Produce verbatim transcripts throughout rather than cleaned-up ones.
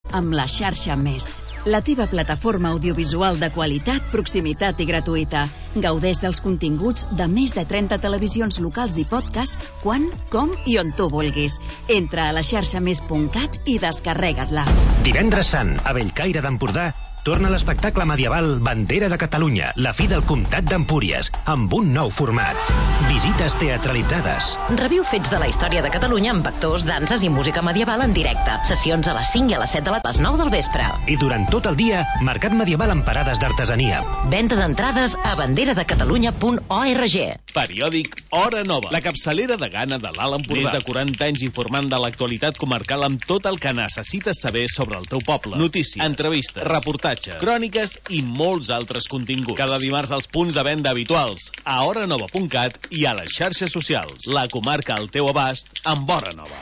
amb la xarxa Més, la teva plataforma audiovisual de qualitat, proximitat i gratuïta. Gaudeix dels continguts de més de trenta televisions locals i podcast quan, com i on tu vulguis. Entra a la xarxa més punt cat i descarrega't-la. Divendres Sant, a Bellcaire d'Empordà, torna l'espectacle medieval Bandera de Catalunya, la fi del comtat d'Empúries, amb un nou format. Visites teatralitzades. Reviu fets de la història de Catalunya amb actors, danses i música medieval en directe. Sessions a les cinc i a les set de la les nou del vespre. I durant tot el dia, mercat medieval amb parades d'artesania. Venda d'entrades a bandera de catalunya punt org. Periòdic Hora Nova, la capçalera de Gana de l'Alt Empordà. Més de quaranta anys informant de l'actualitat comarcal amb tot el que necessites saber sobre el teu poble. Notícies, entrevistes, reportatges, cròniques i molts altres continguts. Cada dimarts als punts de venda habituals, a hora nova punt cat i a les xarxes socials. La comarca al teu abast amb Hora Nova.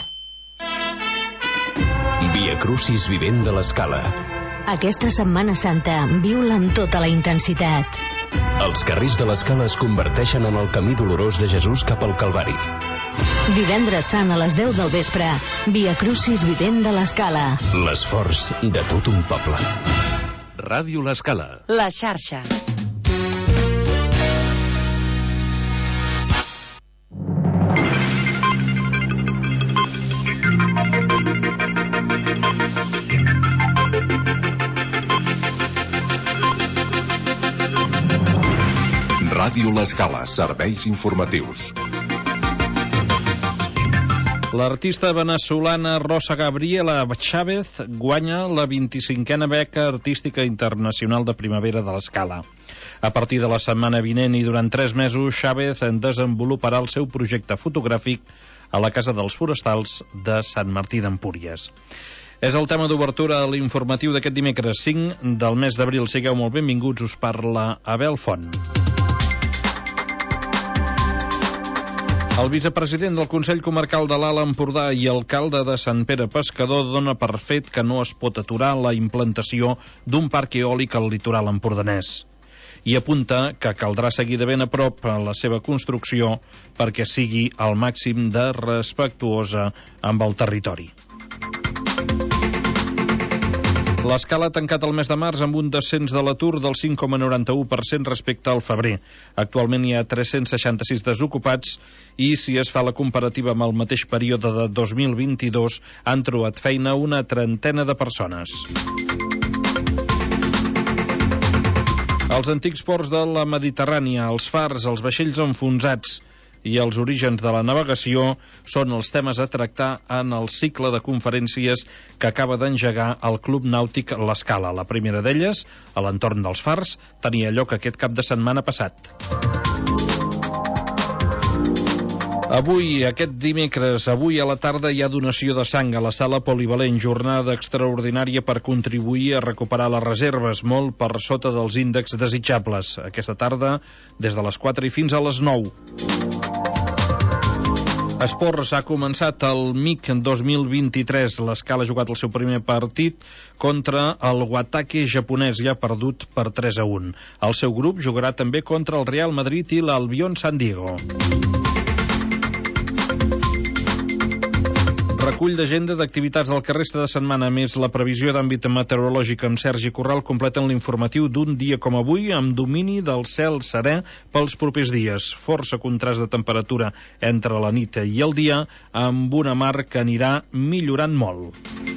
Via Crucis Vivent de l'Escala. Aquesta Setmana Santa viu-la amb tota la intensitat. Els carrers de l'Escala es converteixen en el camí dolorós de Jesús cap al Calvari. Divendres Sant a les deu del vespre, Via Crucis Vivent de l'Escala. L'esforç de tot un poble. Ràdio l'Escala. La xarxa. Ràdio l'Escala, serveis informatius. L'artista venezolana Rosa Gabriela Chávez guanya la vint-i-cinquena beca artística internacional de primavera de l'Escala. A partir de la setmana vinent i durant tres mesos, Chávez en desenvoluparà el seu projecte fotogràfic a la Casa dels Forestals de Sant Martí d'Empúries. És el tema d'obertura a l'informatiu d'aquest dimecres cinc del mes d'abril. Sigueu molt benvinguts, us parla Abel Font. El vicepresident del Consell Comarcal de l'Alt Empordà i alcalde de Sant Pere Pescador dona per fet que no es pot aturar la implantació d'un parc eòlic al litoral empordanès i apunta que caldrà seguir de ben a prop la seva construcció perquè sigui al màxim de respectuosa amb el territori. L'Escala ha tancat el mes de març amb un descens de l'atur del cinc coma noranta-u per cent respecte al febrer. Actualment hi ha tres-cents seixanta-sis desocupats i, si es fa la comparativa amb el mateix període de dos mil vint-i-dos, han trobat feina una trentena de persones. Els antics ports de la Mediterrània, els fars, els vaixells enfonsats i els orígens de la navegació són els temes a tractar en el cicle de conferències que acaba d'engegar el Club Nàutic l'Escala. La primera d'elles, a l'entorn dels fars, tenia lloc aquest cap de setmana passat. Avui, aquest dimecres, avui a la tarda hi ha donació de sang a la sala polivalent, jornada extraordinària per contribuir a recuperar les reserves, molt per sota dels índexs desitjables. Aquesta tarda, des de les quatre i fins a les nou. Esports, ha començat el M I C dos mil vint-i-tres. L'Escala ha jugat el seu primer partit contra el Wataque japonès i ha perdut per tres a un. El seu grup jugarà també contra el Real Madrid i l'Albion San Diego. Recull d'agenda d'activitats del que resta de setmana, més la previsió d'àmbit meteorològic amb Sergi Corral completen l'informatiu d'un dia com avui amb domini del cel serè pels propers dies. Força contrast de temperatura entre la nit i el dia amb una mar que anirà millorant molt.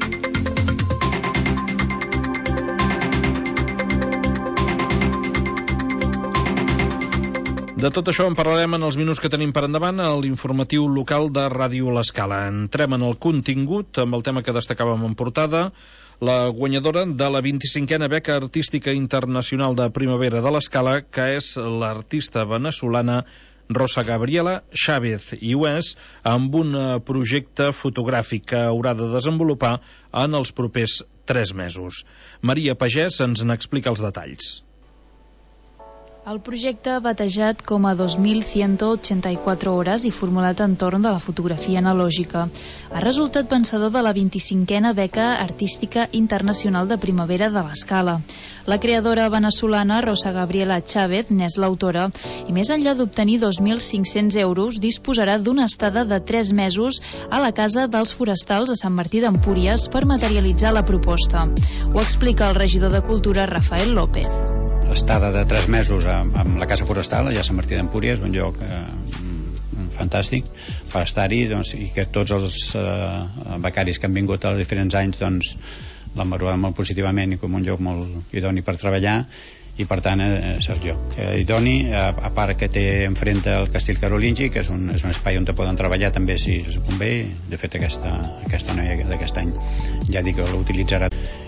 De tot això en parlarem en els minuts que tenim per endavant a l'informatiu local de Ràdio l'Escala. Entrem en el contingut amb el tema que destacàvem en portada, la guanyadora de la vint-i-cinquena beca artística internacional de primavera de l'Escala, que és l'artista venezolana Rosa Gabriela Chávez, i ho és amb un projecte fotogràfic que haurà de desenvolupar en els propers tres mesos. Maria Pagès ens n'explica els detalls. El projecte, batejat com a dos mil ciento ochenta y cuatro hores i formulat entorn de la fotografia analògica, ha resultat vencedor de la vint-i-cinquena beca artística internacional de primavera de l'Escala. La creadora veneçolana Rosa Gabriela Chávez n'és l'autora i més enllà d'obtenir dos mil cinc-cents euros disposarà d'una estada de tres mesos a la Casa dels Forestals a Sant Martí d'Empúries per materialitzar la proposta. Ho explica el regidor de Cultura, Rafael López. L'estada de tres mesos amb la Casa Forestal, allà a Sant Martí d'Empúries, un lloc eh, fantàstic per estar-hi, doncs, i que tots els eh, becaris que han vingut als diferents anys doncs, l'han valorat molt positivament i com un lloc molt idoni per treballar, i per tant eh, és el lloc eh, idoni, a, a part que té enfrente el Castell Carolingi, que és un, és un espai on te poden treballar també si es convé. De fet aquesta, aquesta noia d'aquest any ja dic que l'utilitzarà,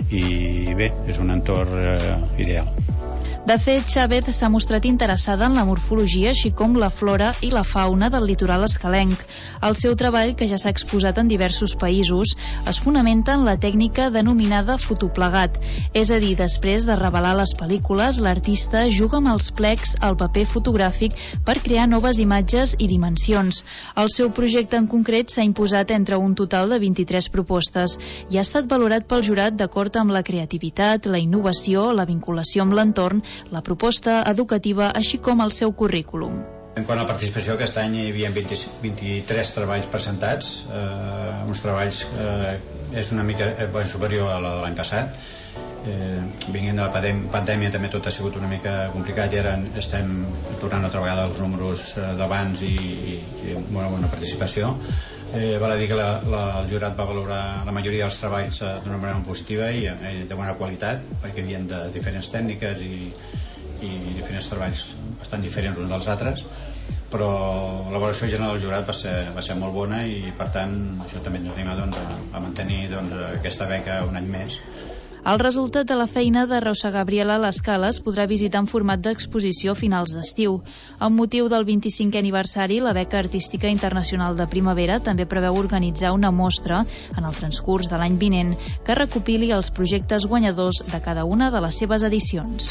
i bé, és un entorn eh, ideal. De fet, Chávez s'ha mostrat interessada en la morfologia així com la flora i la fauna del litoral escalenc. El seu treball, que ja s'ha exposat en diversos països, es fonamenta en la tècnica denominada fotoplegat. És a dir, després de revelar les pel·lícules, l'artista juga amb els plecs al paper fotogràfic per crear noves imatges i dimensions. El seu projecte en concret s'ha imposat entre un total de vint-i-tres propostes i ha estat valorat pel jurat d'acord amb la creativitat, la innovació, la vinculació amb l'entorn, la proposta educativa, així com el seu currículum. En quant a la participació, aquest any hi havia vint, vint-i-tres treballs presentats, eh, uns treballs eh, és una mica eh, superior a l'any passat. Eh, vinguent de la pandèmia, pandèmia també tot ha sigut una mica complicat i ara estem tornant altra vegada als números eh, d'abans i, i, i una bona participació. Eh, val a dir que la, la, el jurat va valorar la majoria dels treballs eh, d'una manera molt positiva i eh, de bona qualitat, perquè hi havia de diferents tècniques i, i diferents treballs bastant diferents uns dels altres, però la valoració general del jurat va ser, va ser molt bona i per tant això també ens anima doncs, a, a mantenir doncs, aquesta beca un any més. El resultat de la feina de Rosa Gabriela a l'Escala es podrà visitar en format d'exposició a finals d'estiu. Amb motiu del vint-i-cinquè aniversari, la Beca Artística Internacional de Primavera també preveu organitzar una mostra en el transcurs de l'any vinent que recopili els projectes guanyadors de cada una de les seves edicions.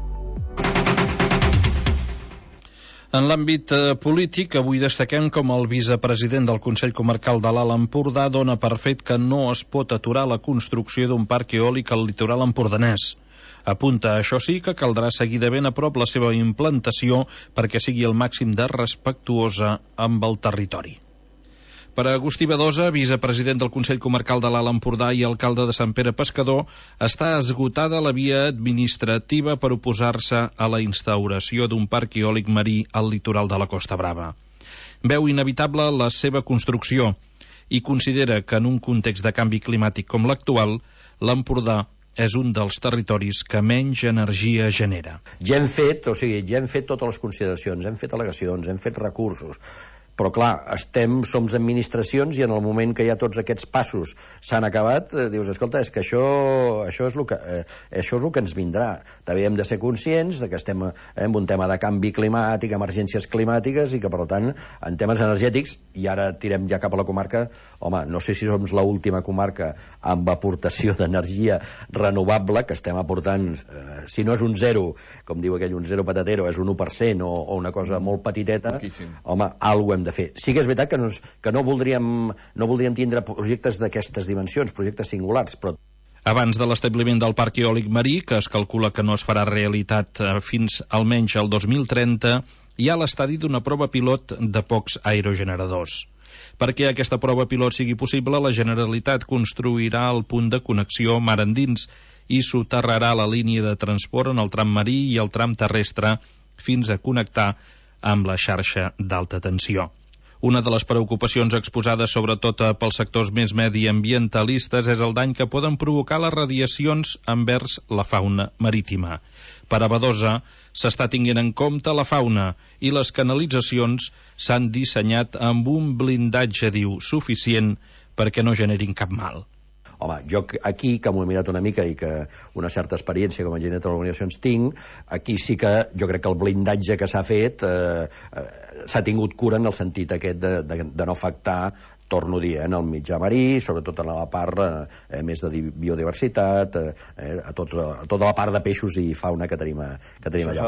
En l'àmbit polític, avui destaquem com el vicepresident del Consell Comarcal de l'Alt Empordà dona per fet que no es pot aturar la construcció d'un parc eòlic al litoral empordanès. Apunta, això sí, que caldrà seguir de ben a prop la seva implantació perquè sigui el màxim de respectuosa amb el territori. Per a Agustí Badosa, vicepresident del Consell Comarcal de l'Alt Empordà i alcalde de Sant Pere Pescador, està esgotada la via administrativa per oposar-se a la instauració d'un parc eòlic marí al litoral de la Costa Brava. Veu inevitable la seva construcció i considera que en un context de canvi climàtic com l'actual, l'Empordà és un dels territoris que menys energia genera. Ja hem fet, o sigui, ja hem fet totes les consideracions, hem fet al·legacions, hem fet recursos, però clar, estem, som administracions i en el moment que ja tots aquests passos s'han acabat, eh, dius, escolta, és que això, això, és el que, eh, això és el que ens vindrà. També hem de ser conscients de que estem eh, en un tema de canvi climàtic, emergències climàtiques, i que per tant, en temes energètics, i ara tirem ja cap a la comarca, home, no sé si som l'última comarca amb aportació d'energia renovable, que estem aportant, eh, si no és un zero, com diu aquell, un zero patatero, és un u per cent o, o una cosa molt petiteta, poquíssim. Home, alguna hem de fer. Sí que és veritat que no, que no, voldríem, no voldríem tindre projectes d'aquestes dimensions, projectes singulars, però... Abans de l'establiment del parc eòlic marí, que es calcula que no es farà realitat fins almenys al dos mil trenta, hi ha l'estadi d'una prova pilot de pocs aerogeneradors. Perquè aquesta prova pilot sigui possible, la Generalitat construirà el punt de connexió mar endins i soterrarà la línia de transport en el tram marí i el tram terrestre fins a connectar amb la xarxa d'alta tensió. Una de les preocupacions exposades sobretot pels sectors més mediambientalistes és el dany que poden provocar les radiacions envers la fauna marítima. Per a Badosa s'està tinguent en compte la fauna i les canalitzacions s'han dissenyat amb un blindatge, diu, suficient perquè no generin cap mal. Home, jo aquí, que m'ho he mirat una mica i que una certa experiència com a enginyer de telecomunicacions tinc, aquí sí que jo crec que el blindatge que s'ha fet eh, eh, s'ha tingut cura en el sentit aquest de, de, de no afectar, torno a dir, eh, en el mitjà marí, sobretot en la part eh, més de biodiversitat, eh, a, tot, a tota la part de peixos i fauna que tenim, a, que tenim allà.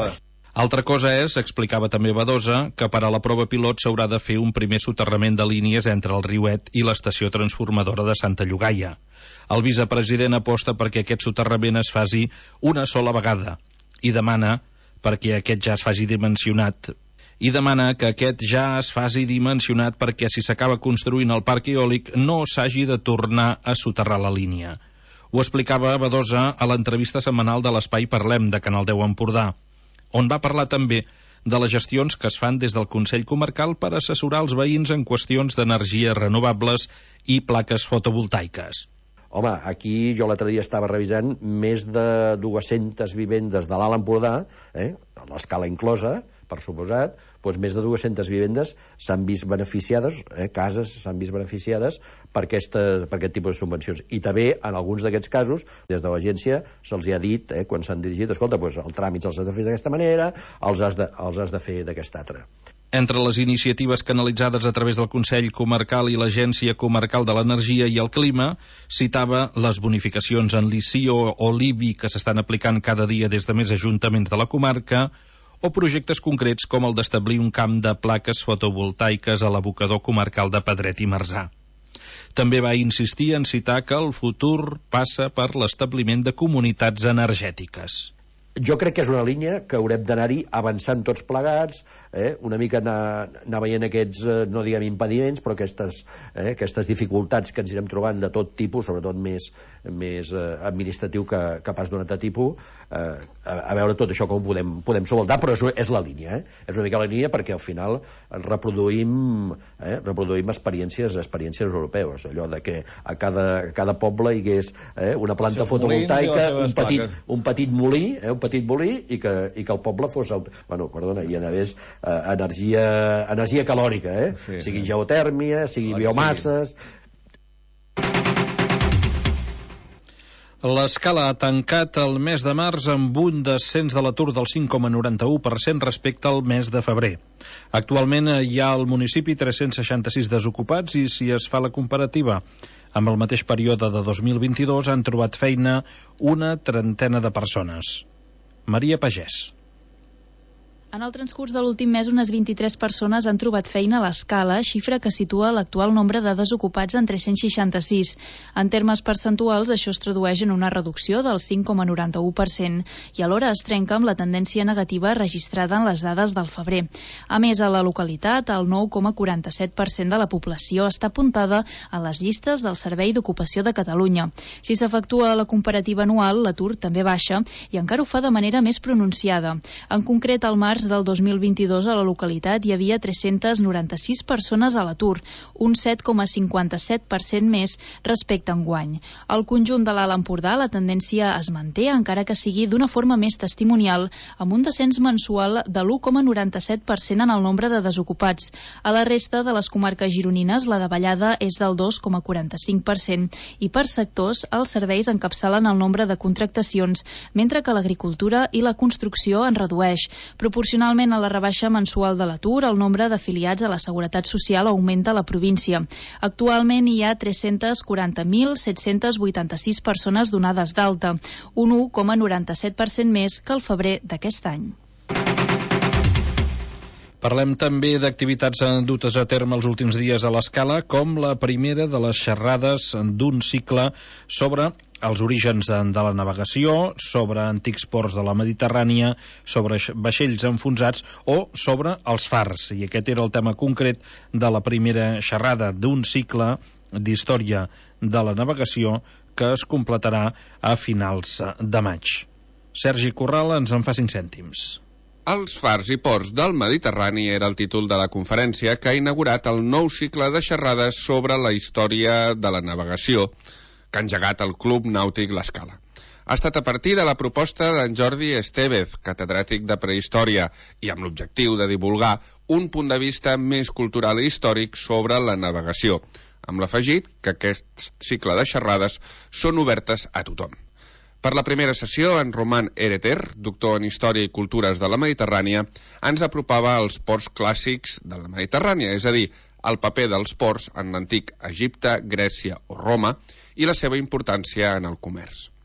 Altra cosa és, explicava també Badosa, que per a la prova pilot s'haurà de fer un primer soterrament de línies entre el Riuet i l'estació transformadora de Santa Llogaia. El vicepresident aposta perquè aquest soterrament es faci una sola vegada i demana perquè aquest ja es faci dimensionat i demana que aquest ja es faci dimensionat perquè si s'acaba construint el parc eòlic no s'hagi de tornar a soterrar la línia. Ho explicava Badosa a l'entrevista setmanal de l'Espai Parlem de Canal deu Empordà, on va parlar també de les gestions que es fan des del Consell Comarcal per assessorar els veïns en qüestions d'energies renovables i plaques fotovoltaiques. Home, aquí jo l'altre dia estava revisant més de dues-centes vivendes de l'Alt Empordà, eh, l'escala inclosa, per suposat, doncs més de dues-centes vivendes s'han vist beneficiades, eh, cases s'han vist beneficiades per, aquesta, per aquest tipus de subvencions. I també, en alguns d'aquests casos, des de l'agència se'ls ha dit, eh, quan s'han dirigit, escolta, doncs el tràmit els has de fer d'aquesta manera, els has de, els has de fer d'aquesta altra. Entre les iniciatives canalitzades a través del Consell Comarcal i l'Agència Comarcal de l'Energia i el Clima, citava les bonificacions en l'I C I O o l'I B I que s'estan aplicant cada dia des de més ajuntaments de la comarca, o projectes concrets com el d'establir un camp de plaques fotovoltaiques a l'abocador comarcal de Pedret i Marzà. També va insistir en citar que el futur passa per l'establiment de comunitats energètiques. Jo crec que és una línia que haurem d'anar-hi avançant tots plegats, eh? una mica anar, anar veient aquests, eh, no diguem impediments, però aquestes, eh, aquestes dificultats que ens irem trobant de tot tipus, sobretot més, més eh, administratiu que, que pas d'un altre tipus, eh, a, a veure tot això com ho podem, podem solventar, però és, és la línia, eh? és una mica la línia perquè al final reproduïm, eh, reproduïm experiències, experiències europeus, allò de que a cada, a cada poble hi hagués eh, una planta fotovoltaica, un petit, un petit molí, eh, un petit molí i que, i que el poble fos bueno, perdona, hi anés eh, energia, energia calòrica, eh? Sí, sigui sí. geotèrmia, sigui Clar biomasses. Sí. L'Escala ha tancat el mes de març amb un descens de l'atur del cinc coma noranta-u per cent respecte al mes de febrer. Actualment hi ha al municipi tres-cents seixanta-sis desocupats i si es fa la comparativa amb el mateix període de dos mil vint-i-dos han trobat feina una trentena de persones. Maria Pagès. En el transcurs de l'últim mes, unes vint-i-tres persones han trobat feina a l'Escala, xifra que situa l'actual nombre de desocupats en tres-cents seixanta-sis. En termes percentuals, això es tradueix en una reducció del cinc coma noranta-u per cent i alhora es trenca amb la tendència negativa registrada en les dades del febrer. A més, a la localitat, el nou coma quaranta-set per cent de la població està apuntada a les llistes del Servei d'Ocupació de Catalunya. Si s'efectua la comparativa anual, l'atur també baixa i encara ho fa de manera més pronunciada. En concret, al març del dos mil vint-i-dos a la localitat hi havia tres-cents noranta-sis persones a l'atur, un set coma cinquanta-set per cent més respecte a enguany. Al conjunt de l'Alt Empordà la tendència es manté, encara que sigui d'una forma més testimonial, amb un descens mensual de l'u coma noranta-set per cent en el nombre de desocupats. A la resta de les comarques gironines la davallada és del dos coma quaranta-cinc per cent i per sectors els serveis encapçalen el nombre de contractacions, mentre que l'agricultura i la construcció en redueix. Proporcionalment a la rebaixa mensual de l'atur, el nombre d'afiliats a la Seguretat Social augmenta a la província. Actualment hi ha tres-cents quaranta mil set-cents vuitanta-sis persones donades d'alta, un u coma noranta-set per cent més que el febrer d'aquest any. Parlem també d'activitats dutes a terme els últims dies a l'Escala, com la primera de les xerrades d'un cicle sobre els orígens de la navegació, sobre antics ports de la Mediterrània, sobre vaixells enfonsats o sobre els fars. I aquest era el tema concret de la primera xerrada d'un cicle d'història de la navegació que es completarà a finals de maig. Sergi Corral ens en fa cinc cèntims. Els fars i ports del Mediterrani era el títol de la conferència que ha inaugurat el nou cicle de xerrades sobre la història de la navegació que ha engegat el Club Nàutic l'Escala. Ha estat a partir de la proposta d'en Jordi Estevez, catedràtic de prehistòria, i amb l'objectiu de divulgar un punt de vista més cultural i històric sobre la navegació, amb l'afegit que aquest cicle de xerrades són obertes a tothom. Per la primera sessió, en Roman Ereter, doctor en Història i Cultures de la Mediterrània, ens apropava als ports clàssics de la Mediterrània, és a dir, el paper dels ports en l'antic Egipte, Grècia o Roma i la seva importància en el comerç.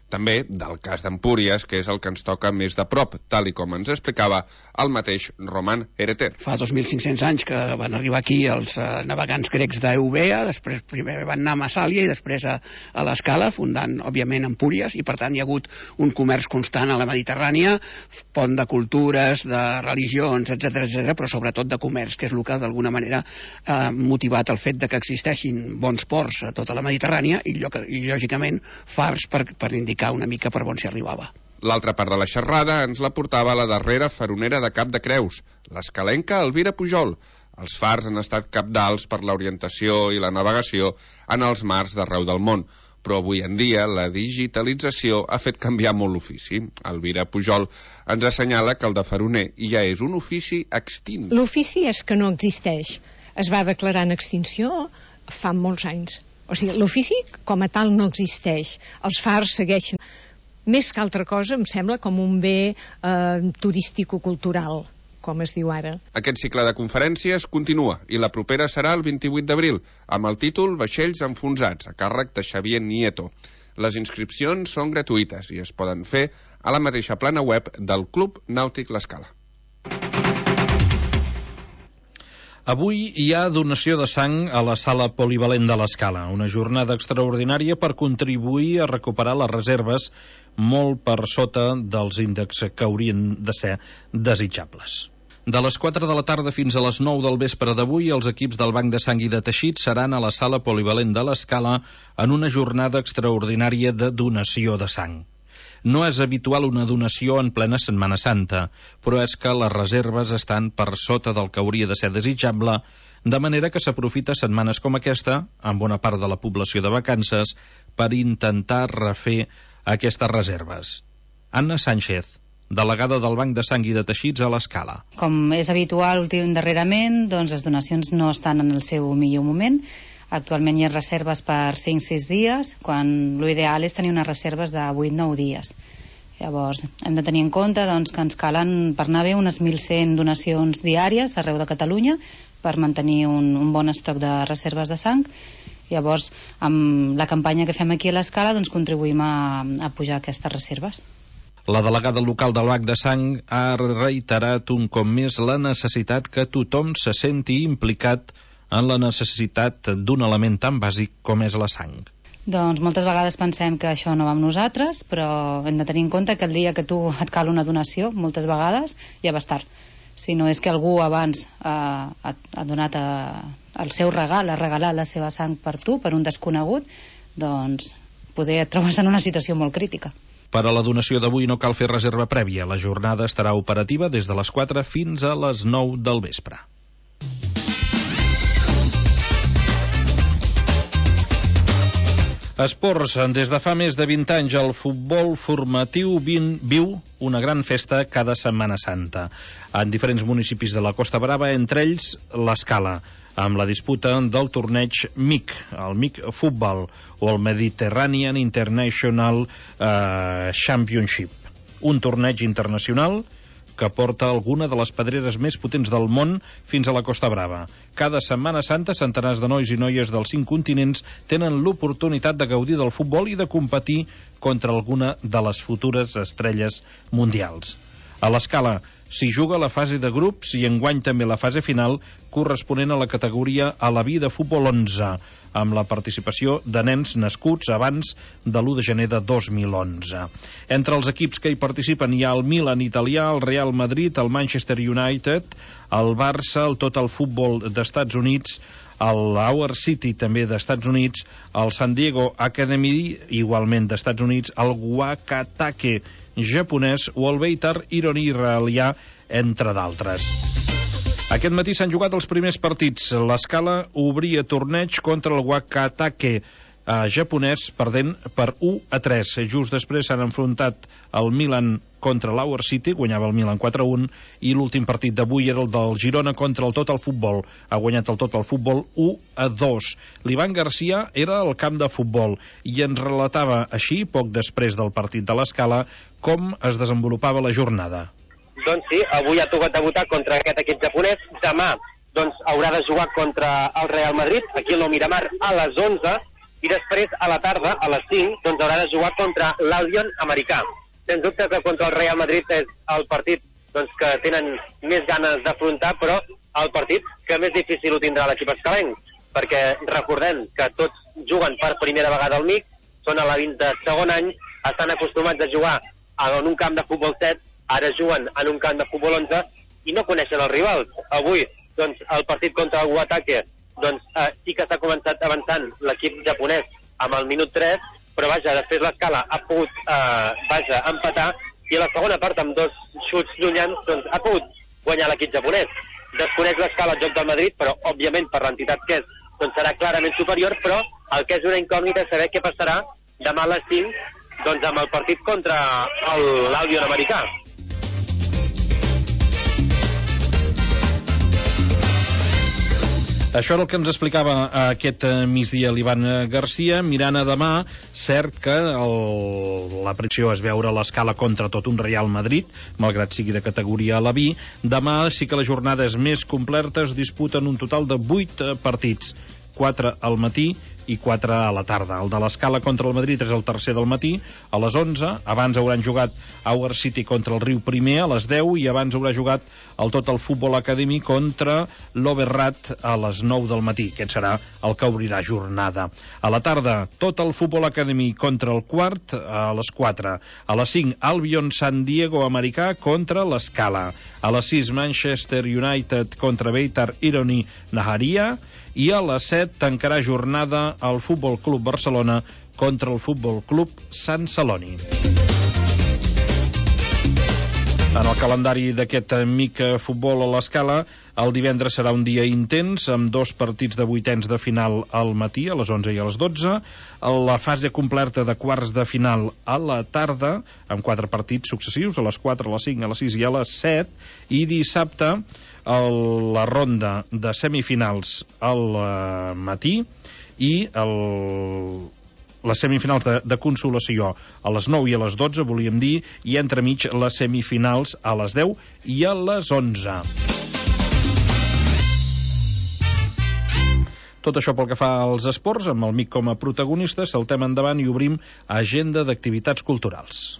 També del cas d'Empúries, que és el que ens toca més de prop, tal i com ens explicava el mateix Roman Hereter. Fa dos mil cinc-cents anys que van arribar aquí els uh, navegants grecs d'Eubea, després primer van anar a Massàlia i després a, a l'Escala, fundant, òbviament, Empúries, i per tant hi ha hagut un comerç constant a la Mediterrània, pont de cultures, de religions, etcètera, etcètera, però sobretot de comerç, que és el que d'alguna manera ha motivat el fet de que existeixin bons ports a tota la Mediterrània i, lloc, i lògicament, fars per, per indicar una mica per on s'hi arribava. L'altra part de la xerrada ens la portava la darrera faronera de Cap de Creus, l'escalenca Elvira Pujol. Els fars han estat cabdals per l'orientació i la navegació en els mars d'arreu del món, però avui en dia la digitalització ha fet canviar molt l'ofici. Elvira Pujol ens assenyala que el de faroner ja és un ofici extint. L'ofici és que no existeix. Es va declarar en extinció fa molts anys. O sigui, l'ofici com a tal no existeix. Els fars segueixen. Més que altra cosa, em sembla com un bé eh, turístico-cultural, com es diu ara. Aquest cicle de conferències continua i la propera serà el vint-i-vuit d'abril, amb el títol Vaixells enfonsats, a càrrec de Xavier Nieto. Les inscripcions són gratuïtes i es poden fer a la mateixa plana web del Club Nàutic L'Escala. Avui hi ha donació de sang a la sala polivalent de l'Escala, una jornada extraordinària per contribuir a recuperar les reserves molt per sota dels índexs que haurien de ser desitjables. De les quatre de la tarda fins a les nou del vespre d'avui, els equips del Banc de Sang i de Teixit seran a la sala polivalent de l'Escala en una jornada extraordinària de donació de sang. No és habitual una donació en plena Setmana Santa, però és que les reserves estan per sota del que hauria de ser desitjable, de manera que s'aprofita setmanes com aquesta, amb bona part de la població de vacances, per intentar refer aquestes reserves. Anna Sánchez, delegada del Banc de Sang i de Teixits a l'Escala. Com és habitual últim darrerament, doncs les donacions no estan en el seu millor moment. Actualment hi ha reserves per cinc sis dies, quan l'ideal és tenir unes reserves de vuit nou dies. Llavors, hem de tenir en compte doncs, que ens calen per anar bé unes mil cent donacions diàries arreu de Catalunya per mantenir un, un bon estoc de reserves de sang. Llavors, amb la campanya que fem aquí a l'Escala, doncs, contribuïm a, a pujar aquestes reserves. La delegada local del Banc de Sang ha reiterat un cop més la necessitat que tothom se senti implicat en la necessitat d'un element tan bàsic com és la sang. Doncs moltes vegades pensem que això no va amb nosaltres, però hem de tenir en compte que el dia que tu et cal una donació, moltes vegades ja va estar. Si no és que algú abans ha, ha, ha donat a, el seu regal, ha regalat la seva sang per tu, per un desconegut, doncs poder et trobes en una situació molt crítica. Per a la donació d'avui no cal fer reserva prèvia. La jornada estarà operativa des de les quatre fins a les nou del vespre. Esports. Des de fa més de vint anys el futbol formatiu viu una gran festa cada Setmana Santa en diferents municipis de la Costa Brava, entre ells l'Escala, amb la disputa del torneig M I C, el M I C Futbol o el Mediterranean International eh, Championship, un torneig internacional que porta alguna de les pedreres més potents del món fins a la Costa Brava. Cada Setmana Santa, centenars de nois i noies dels cinc continents tenen l'oportunitat de gaudir del futbol i de competir contra alguna de les futures estrelles mundials. A l'Escala s'hi juga la fase de grups i enguany també la fase final corresponent a la categoria a la vida futbol onze, amb la participació de nens nascuts abans de l'u de gener de dos mil onze. Entre els equips que hi participen hi ha el Milan italià, el Real Madrid, el Manchester United, el Barça, el Total Futbol d'Estats Units, el Our City també d'Estats Units, el San Diego Academy, igualment d'Estats Units, el Wakatake japonès o el Beitar Ironi israelià, entre d'altres. Aquest matí s'han jugat els primers partits. L'Escala obria torneig contra el Wakatake eh, japonès, perdent per u a tres. Just després s'han enfrontat el Milan contra l'Hour City, guanyava el Milan quatre a un, i l'últim partit d'avui era el del Girona contra el Total Futbol. Ha guanyat el Total Futbol u a dos. L'Ivan Garcia era al camp de futbol i ens relatava així, poc després del partit de l'Escala, com es desenvolupava la jornada. Doncs sí, avui ha tocat debutar contra aquest equip japonès. Demà doncs, haurà de jugar contra el Real Madrid, aquí al Nou Miramar, a les onze. i després a la tarda, a les cinc, doncs haurà de jugar contra l'Albion americà. Sens dubte que contra el Real Madrid és el partit doncs, que tenen més ganes d'afrontar, però el partit que més difícil ho tindrà l'equip escalenc, perquè recordem que tots juguen per primera vegada al M I C, són a la vint-i-segon any, estan acostumats a jugar en un camp de futbol set, ara juguen en un camp de futbol onze i no coneixen els rivals. Avui, doncs, el partit contra el Uatake, doncs, eh, sí que s'ha començat avançant l'equip japonès amb el minut tres, però vaja, després l'Escala ha pogut eh, vaja, empatar, i a la segona part, amb dos xuts llunyans, doncs, ha pogut guanyar l'equip japonès. Desconeix l'Escala el joc del Madrid, però, òbviament, per l'entitat que és, doncs serà clarament superior, però el que és una incògnita és saber què passarà demà a les cinc, doncs, amb el partit contra l'Albion americà. Això era el que ens explicava aquest migdia l'Ivan Garcia. Mirant a demà, cert que el, la predicció és veure l'Escala contra tot un Real Madrid, malgrat sigui de categoria a la B. Demà sí que la jornada és més completa, es disputen un total de vuit partits, quatre al matí i quatre a la tarda. El de l'Escala contra el Madrid és el tercer del matí, a les onze. Abans hauran jugat Our City contra el Riu Primer a les deu, i abans haurà jugat el Total Football Academy contra l'Overrat a les nou del matí. Aquest serà el que obrirà jornada. A la tarda, Total Football Academy contra el Quart a les quatre. A les cinc, Albion San Diego americà contra l'Escala. A les sis, Manchester United contra Beitar Ironi Naharia. I a les set tancarà jornada el Futbol Club Barcelona contra el Futbol Club Sant Celoni. En el calendari d'aquest amic futbol a l'Escala, el divendres serà un dia intens, amb dos partits de vuitens de final al matí, a les onze i a les dotze, la fase completa de quarts de final a la tarda, amb quatre partits successius, a les quatre, a les cinc, a les sis i a les set, i dissabte el, la ronda de semifinals al matí i el... les semifinals de, de consolació a les nou i a les dotze, volíem dir, i entremig les semifinals a les deu i a les onze. Tot això pel que fa als esports, amb el M I C com a protagonista, saltem endavant i obrim agenda d'activitats culturals.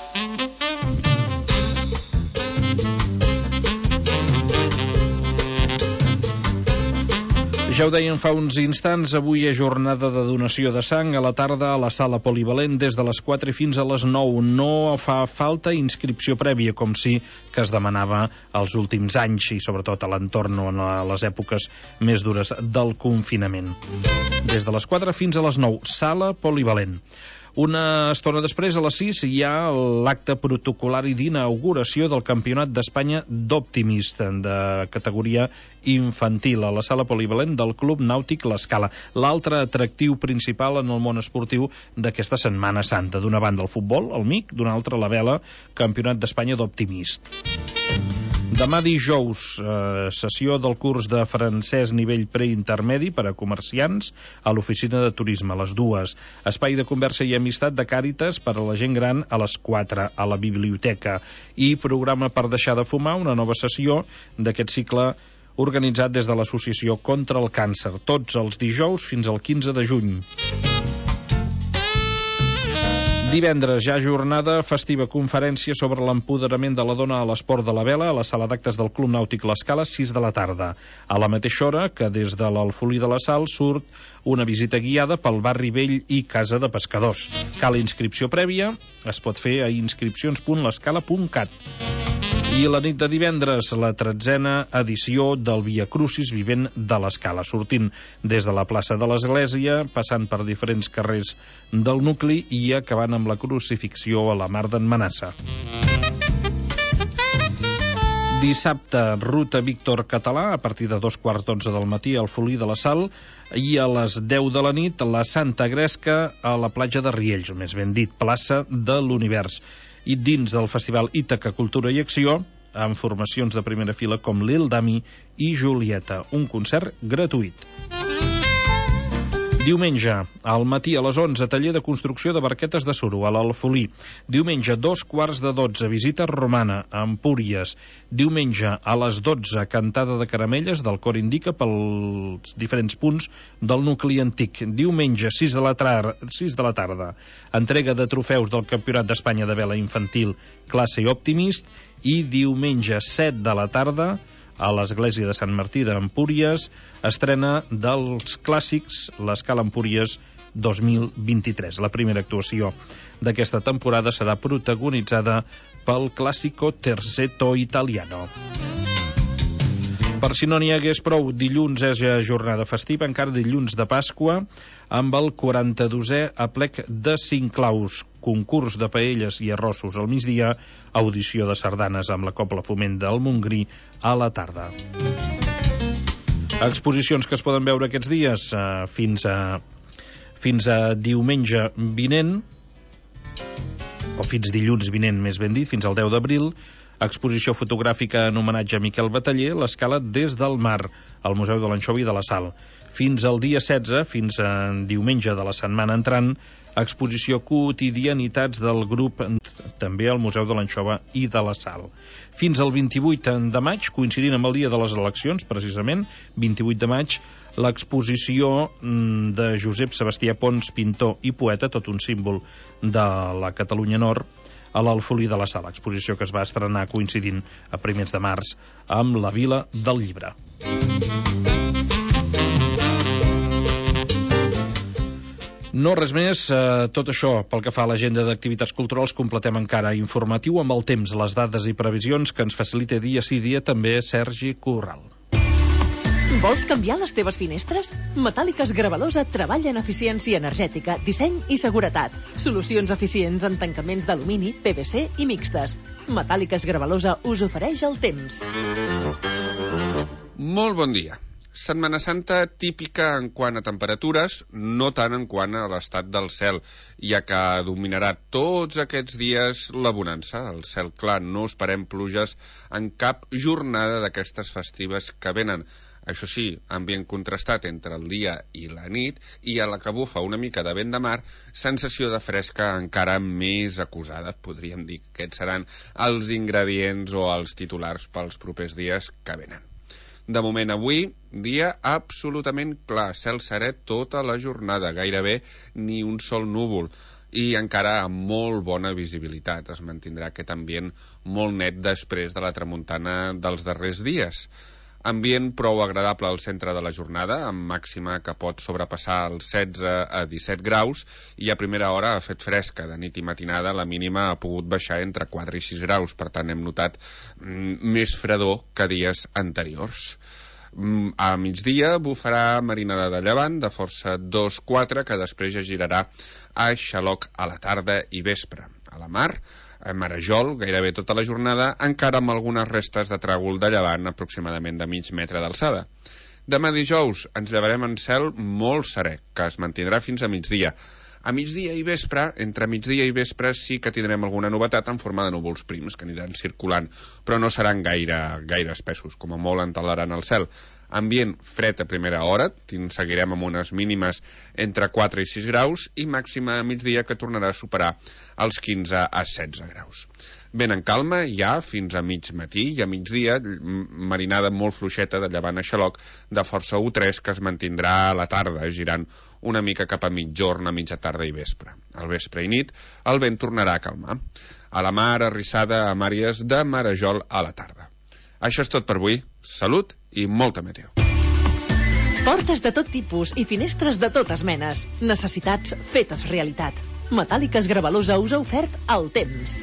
Ja ho dèiem fa uns instants, avui és jornada de donació de sang a la tarda a la sala polivalent des de les quatre fins a les nou. No fa falta inscripció prèvia, com sí que es demanava els últims anys i sobretot a l'entorn o a les èpoques més dures del confinament. Des de les quatre fins a les nou, sala polivalent. Una estona després, a les sis, hi ha l'acte protocolari d'inauguració del Campionat d'Espanya d'Optimist, de categoria infantil, a la sala polivalent del Club Nàutic l'Escala. L'altre atractiu principal en el món esportiu d'aquesta Setmana Santa. D'una banda el futbol, el M I C, d'una altra la vela, Campionat d'Espanya d'Optimist. Demà dijous, eh, sessió del curs de francès nivell preintermedi per a comerciants a l'oficina de turisme, a les dues. Espai de conversa i amistat de Càritas per a la gent gran a les quatre, a la biblioteca. I programa per deixar de fumar, una nova sessió d'aquest cicle organitzat des de l'Associació contra el Càncer, tots els dijous fins al quinze de juny. Divendres, ja jornada festiva, conferència sobre l'empoderament de la dona a l'esport de la vela a la sala d'actes del Club Nàutic l'Escala, sis de la tarda. A la mateixa hora que des de l'Alfolí de la Sal surt una visita guiada pel barri vell i casa de pescadors. Cal inscripció prèvia, es pot fer a inscripcions punt l'escala punt cat. I la nit de divendres, la tretzena edició del Via Crucis Vivent de l'Escala, sortint des de la plaça de l'Església, passant per diferents carrers del nucli i acabant amb la crucifixió a la Mar d'en Manassa. Dissabte, ruta Víctor Català, a partir de dos quarts d'onze del matí al Folí de la Sal, i a les deu de la nit la Santa Gresca a la platja de Riells, o més ben dit, plaça de l'Univers. I dins del festival Ítaca Cultura i Acció, amb formacions de primera fila com Lil Dami i Julieta, un concert gratuït. Diumenge, al matí a les onze, taller de construcció de barquetes de suro a l'Alfolí. Diumenge, dos quarts de dotze, visita romana a Empúries. Diumenge, a les dotze, cantada de caramelles del cor indica pels diferents punts del nucli antic. Diumenge, sis de la tarda, sis de la tarda, entrega de trofeus del Campionat d'Espanya de vela infantil classe i Optimist. I diumenge, set de la tarda, a l'església de Sant Martí d'Empúries, estrena dels clàssics l'Escala Empúries dos mil vint-i-tres. La primera actuació d'aquesta temporada serà protagonitzada pel clàssico Terzetto Italiano. Per si no n'hi hagués prou, dilluns és jornada festiva, encara dilluns de Pasqua, amb el quaranta-dosè aplec de Cinclaus, concurs de paelles i arrossos al migdia, audició de sardanes amb la Cobla Foment del Montgrí a la tarda. Exposicions que es poden veure aquests dies eh, fins a fins a diumenge vinent, o fins dilluns vinent, més ben dit, fins al deu d'abril, exposició fotogràfica en homenatge a Miquel Bataller, l'Escala des del mar, al Museu de l'Anxova i de la Sal. Fins al dia setze, fins a diumenge de la setmana entrant, exposició quotidianitats del grup, també al Museu de l'Anxova i de la Sal. Fins al vint-i-vuit de maig, coincidint amb el dia de les eleccions, precisament, vint-i-vuit de maig, l'exposició de Josep Sebastià Pons, pintor i poeta, tot un símbol de la Catalunya Nord, a l'Alfolí de la Sala, exposició que es va estrenar coincidint a primers de març amb la Vila del Llibre. No res més, eh, tot això pel que fa a l'agenda d'activitats culturals. Completem encara informatiu amb el temps, les dades i previsions que ens facilita dia sí dia també Sergi Corral. Vols canviar les teves finestres? Metàl·liques Gravalosa treballa en eficiència energètica, disseny i seguretat. Solucions eficients en tancaments d'alumini, P V C i mixtes. Metàl·liques Gravalosa us ofereix el temps. Molt bon dia. Setmana Santa típica en quant a temperatures, no tant en quant a l'estat del cel, ja que dominarà tots aquests dies la bonança. El cel clar, no esperem pluges en cap jornada d'aquestes festives que venen. Això sí, ambient contrastat entre el dia i la nit, i a la que bufa una mica de vent de mar, sensació de fresca encara més acusada. Podríem dir que aquests seran els ingredients o els titulars pels propers dies que venen. De moment avui, dia absolutament clar, cel serè tota la jornada, gairebé ni un sol núvol, i encara amb molt bona visibilitat. Es mantindrà aquest ambient molt net després de la tramuntana dels darrers dies. Ambient prou agradable al centre de la jornada, amb màxima que pot sobrepassar els setze a disset graus, i a primera hora ha fet fresca. De nit i matinada la mínima ha pogut baixar entre quatre i sis graus, per tant hem notat mm, més fredor que dies anteriors. Mm, a migdia bufarà marinada de llevant de força dos quatre, que després ja girarà a xaloc a la tarda i vespre. A la mar, a Marajol, gairebé tota la jornada, encara amb algunes restes de tràgol de llevant aproximadament de mig metre d'alçada. Demà dijous ens llevarem en cel molt serè, que es mantindrà fins a migdia. A migdia i vespre, entre migdia i vespre, sí que tindrem alguna novetat en forma de núvols prims que aniran circulant, però no seran gaire, gaire espessos, com a molt entelaran el cel. Ambient fred a primera hora, seguirem amb unes mínimes entre quatre i sis graus, i màxima a migdia que tornarà a superar els quinze a setze graus. Vent en calma ja fins a mig matí, i a migdia marinada molt fluixeta de llevant a xaloc de força u tres, que es mantindrà a la tarda, girant una mica cap a mitjorn, a mitja tarda i vespre. Al vespre i nit el vent tornarà a calmar. A la mar, arrissada a Màries de Marajol a la tarda. Això és tot per avui. Salut i molta meteo. Portes de tot tipus i finestres de totes menes. Necessitats fetes realitat. Metàl·liques Gravalosa us ha ofert el temps.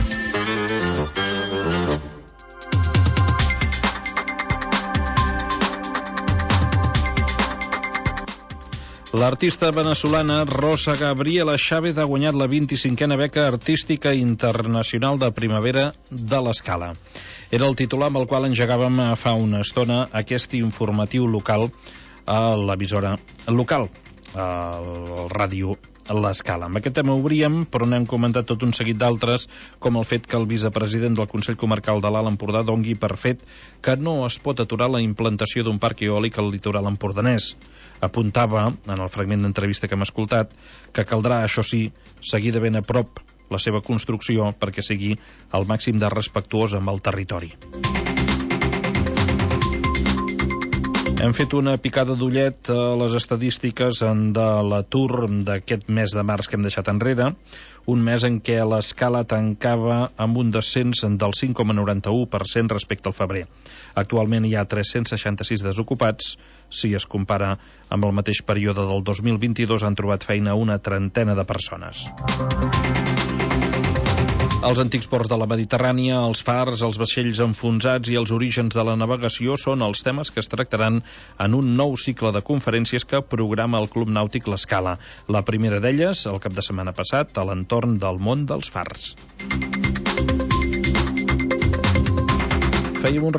L'artista veneçolana Rosa Gabriela Chávez ha guanyat la vint-i-cinquena beca artística internacional de primavera de l'Escala. Era el titular amb el qual engegàvem fa una estona aquest informatiu local a l'emissora local, a la ràdio l'Escala. Amb aquest tema obríem, però n'hem comentat tot un seguit d'altres, com el fet que el vicepresident del Consell Comarcal de l'Alt Empordà dongui per fet que no es pot aturar la implantació d'un parc eòlic al litoral empordanès. Apuntava, en el fragment d'entrevista que hem escoltat, que caldrà, això sí, seguir de ben a prop la seva construcció perquè sigui el màxim de respectuós amb el territori. Hem fet una picada d'ullet a les estadístiques de l'atur d'aquest mes de març que hem deixat enrere, un mes en què l'Escala tancava amb un descens del cinc coma noranta-u per cent respecte al febrer. Actualment hi ha tres-cents seixanta-sis desocupats. Si es compara amb el mateix període del dos mil vint-i-dos, han trobat feina una trentena de persones. Els antics ports de la Mediterrània, els fars, els vaixells enfonsats i els orígens de la navegació són els temes que es tractaran en un nou cicle de conferències que programa el Club Nàutic l'Escala. La primera d'elles, el cap de setmana passat, a l'entorn del món dels fars. Fèiem un